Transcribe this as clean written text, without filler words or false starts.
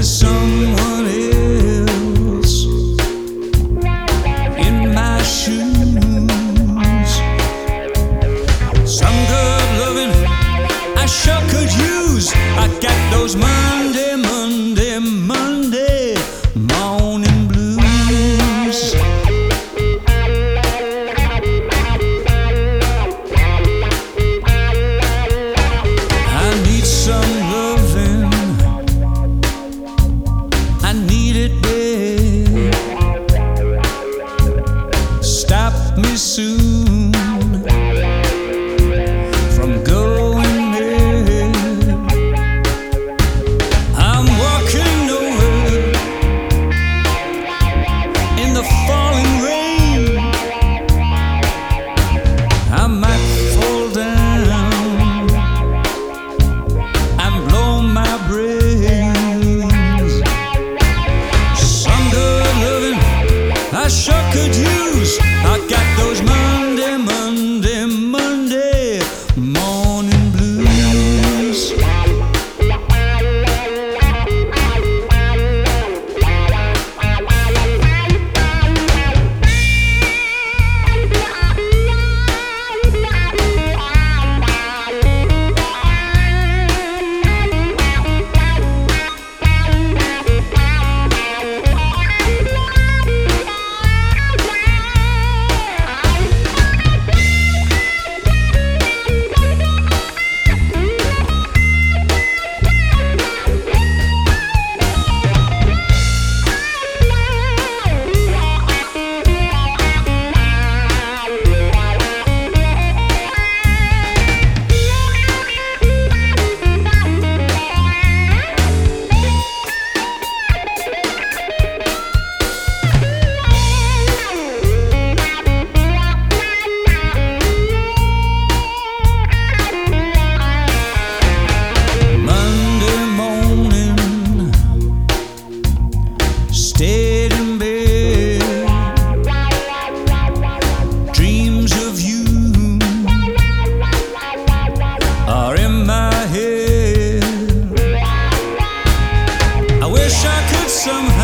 there's someone else in my shoes. Some good loving I sure could use. I got those Monday morning blues. I need some loving, I need it bad. Stop me soon from going mad. I'm walking nowhere in the falling rain. I might fall down and blow my brains. Some good loving I sure could use. I got those Monday morning blues. Stayed in bed, dreams of you are in my head. I wish I could somehow